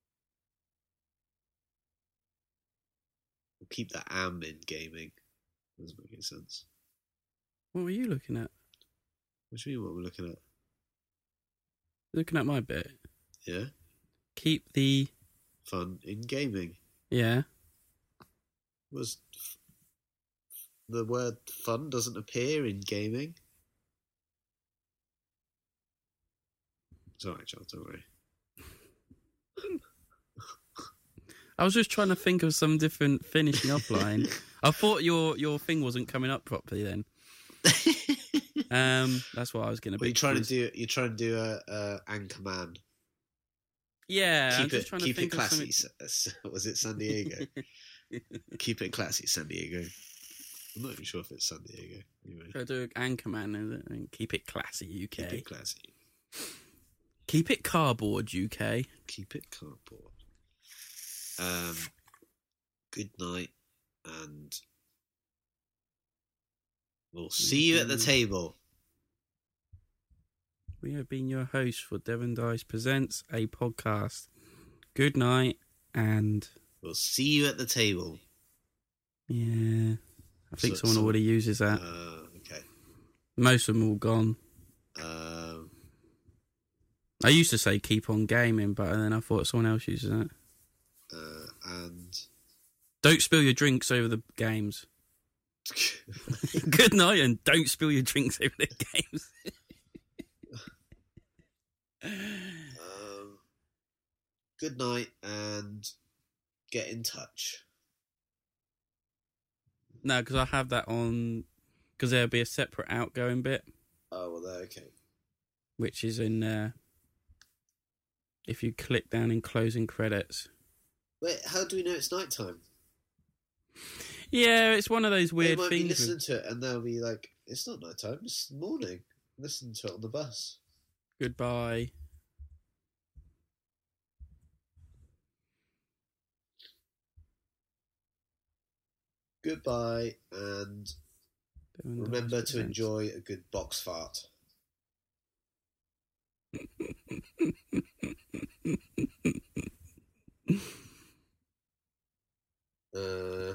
We'll keep the am in gaming. Doesn't make any sense. What were you looking at? What do you mean what we're looking at? Looking at my bit. Yeah? Keep the... fun in gaming. Yeah. Was f- the word fun doesn't appear in gaming? It's alright, Charles, don't worry. I was just trying to think of some different finishing up line. I thought your, your thing wasn't coming up properly then. um, that's what I was going to be. Well, you're trying to do. You're trying to do a, a Anchorman. Yeah, keep I'm it. just trying Keep to think it classy. Of something... Was it San Diego? Keep it classy, San Diego. I'm not even sure if it's San Diego. Anyway, try to do Anchorman and keep it classy, U K. Keep it classy. Keep it cardboard, U K. Keep it cardboard. Um. Good night, and we'll see you at the table. We have been your hosts for Devon Dice Presents, a podcast. Good night, and we'll see you at the table. Yeah, I think so, someone so, already uses that. Uh, okay. Most of them all gone. Um, I used to say keep on gaming, but then I thought someone else uses that. Uh, and don't spill your drinks over the games. Good night, and don't spill your drinks over the games. um, good night, and get in touch. No, because I have that on, because there'll be a separate outgoing bit. Oh, well, there, okay. Which is in, uh, if you click down in closing credits. Wait, how do we know it's nighttime? Yeah, it's one of those weird they might things. Be listening to it and they'll be like, it's not nighttime, it's morning. Listen to it on the bus. Goodbye. Goodbye, and remember to enjoy a good box fart. uh,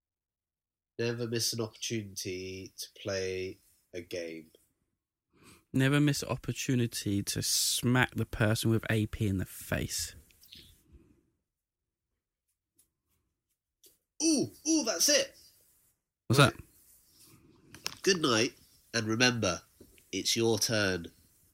never miss an opportunity to play a game. Never miss an opportunity to smack the person with A P in the face. Ooh, ooh, that's it. What's right. that? Good night, and remember, it's your turn.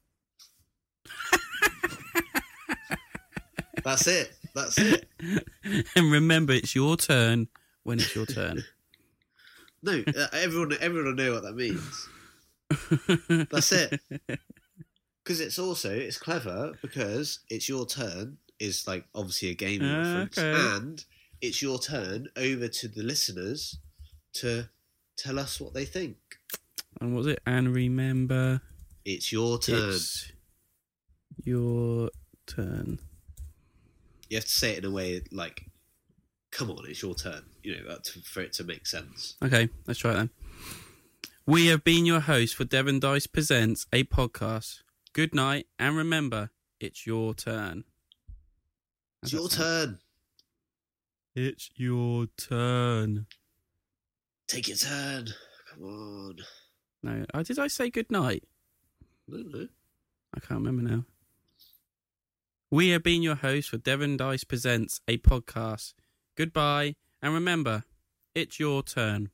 That's it. That's it. And remember, it's your turn when it's your turn. No, uh, everyone, everyone will know what that means. That's it. Because it's also it's clever because it's your turn is like obviously a game uh, reference, okay. and it's your turn over to the listeners to tell us what they think. And what was it? And remember, it's your turn. It's your turn. You have to say it in a way like, "Come on, it's your turn." You know, to, for it to make sense. Okay, let's try it then. We have been your host for Devon Dice Presents, a podcast. Good night, and remember, it's your turn. It's your turn. It's your turn. Take your turn. Come on. No, oh, did I say good night? I don't know. I can't remember now. We have been your host for Devon Dice Presents, a podcast. Goodbye, and remember, it's your turn.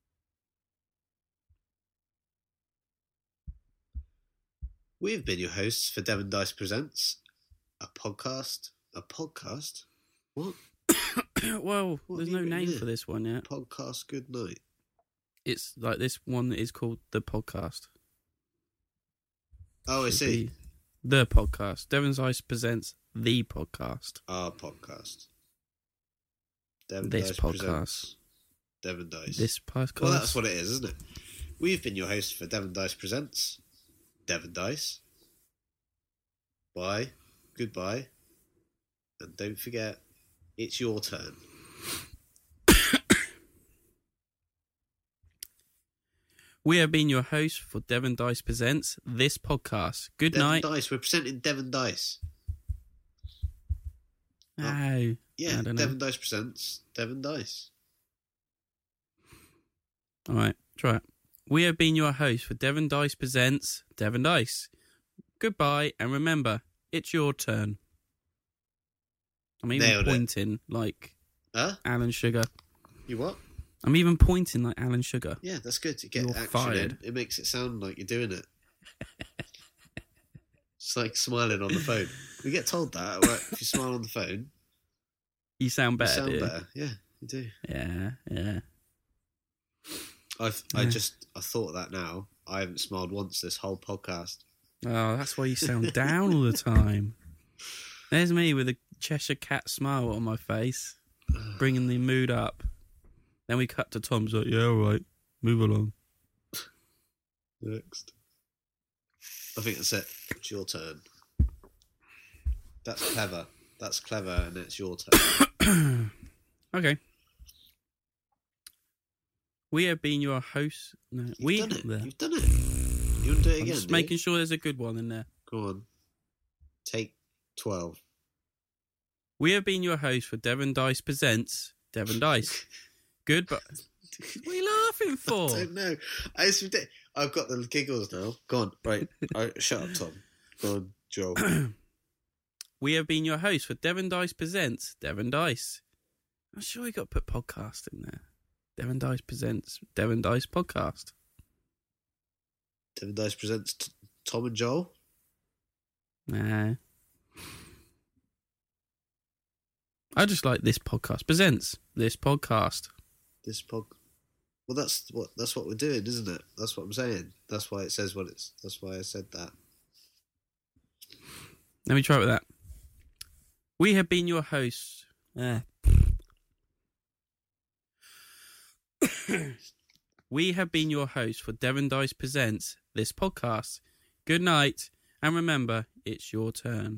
We've been your hosts for Devon Dice Presents, a podcast. A podcast? What? Well, What there's have no you name written for here? this one yet. Podcast Good Night. It's like this one that is called The Podcast. Oh, I Should see. be The Podcast. Devon Dice Presents The Podcast. Our podcast. Devon This Dice podcast. Presents Devon Dice. This podcast. Well, that's what it is, isn't it? We've been your hosts for Devon Dice Presents Devon Dice. Bye. Goodbye. And don't forget, it's your turn. We have been your hosts for Devon Dice Presents This Podcast. Good Devon night. Dice. We're presenting Devon Dice. Oh, Yeah, I don't know. Devon Dice Presents Devon Dice. All right, try it. We have been your hosts for Devon Dice Presents Devon Dice. Goodbye, and remember, it's your turn. I'm even Nailed it. pointing like Huh? Alan Sugar. You what? I'm even pointing like Alan Sugar. Yeah, that's good to get You're action fired. in. It makes it sound like you're doing it. It's like smiling on the phone. We get told that at work. If you smile on the phone, You sound you better. sound do you? better. Yeah, you do. Yeah, yeah. I've I Yeah. just I thought that now. I haven't smiled once this whole podcast. Oh, that's why you sound down all the time. There's me with a Cheshire Cat smile on my face, bringing the mood up. Then we cut to Tom's like, yeah, all right, move along. Next. I think that's it. It's your turn. That's clever. That's clever, and it's your turn. Okay. We have been your hosts. No, You've we done it. there. You've done it. You want to do it I'm again? just do you? making sure there's a good one in there. Go on. Take twelve. We have been your hosts for Devon Dice Presents Devon Dice. Good, but what are you laughing for? I don't know. I just, I've got the giggles now. Go on. Right. Right. Shut up, Tom. Go on, Joel. We have been your hosts for Devon Dice Presents Devon Dice. I'm sure we got to put podcast in there. Devon Dice Presents Devon Dice Podcast. Devon Dice presents t- Tom and Joel. Nah. I just like this podcast presents this podcast. This pod. Well, that's what that's what we're doing, isn't it? That's what I'm saying. That's why it says what it's. That's why I said that. Let me try it with that. We have been your hosts. Uh, we have been your hosts for Devon Dice Presents this podcast. Good night, and remember, it's your turn.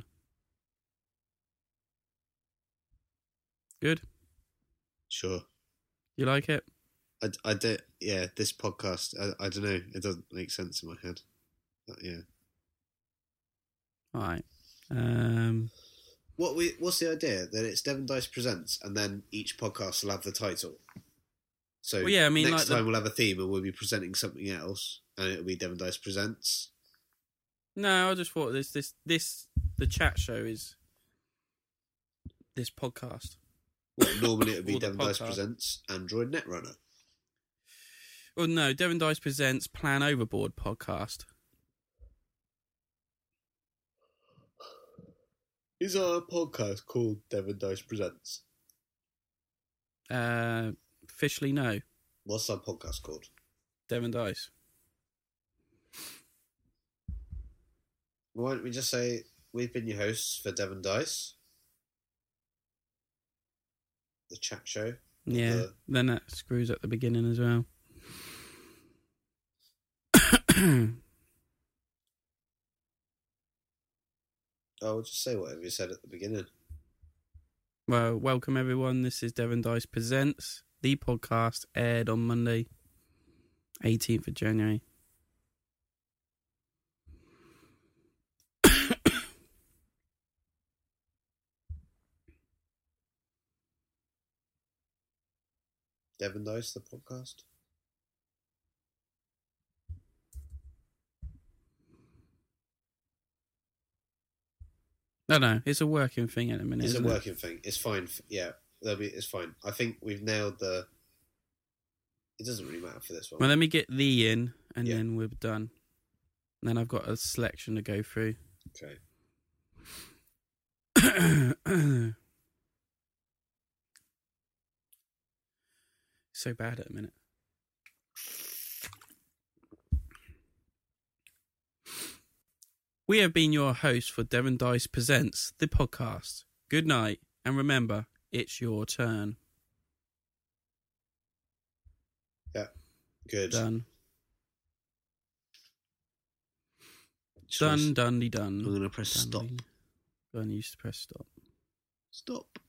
Good? Sure. You like it? I, I do. Yeah, this podcast. I, I don't know. It doesn't make sense in my head. But yeah. All right. Um, What we? What's the idea? That it's Devon Dice presents, and then each podcast will have the title. So Well, yeah, I mean, next like the- time we'll have a theme, and we'll be presenting something else, and it'll be Devon Dice presents. No, I just thought this, this, this, the chat show is this podcast. Well, normally it would be Or the Devon Dice podcast. Presents Android Netrunner. Well, no, Devon Dice presents Plan Overboard podcast. Is our podcast called Devon Dice Presents? Uh, officially, no. What's our podcast called? Devon Dice. Why don't we just say we've been your hosts for Devon Dice, the chat show. Yeah, The... then that screws at the beginning as well. Oh, just say whatever you said at the beginning. Well, welcome everyone. This is Devon Dice Presents. The podcast aired on Monday, eighteenth of January. Devon Dice, the podcast. No, no, it's a working thing at the minute. It's a isn't it? working thing. It's fine. Yeah, that'll be. It's fine. I think we've nailed the. It doesn't really matter for this one. Well, let me get the in, and Yeah. then we're done. And then I've got a selection to go through. Okay. So bad at the minute. We have been your hosts for Devon Dice Presents, the podcast. Good night, and remember, it's your turn. Yeah. Good. Done. Just wanna- Done, done, done. I'm going to press Done. stop. Go on, you used to press stop. Stop.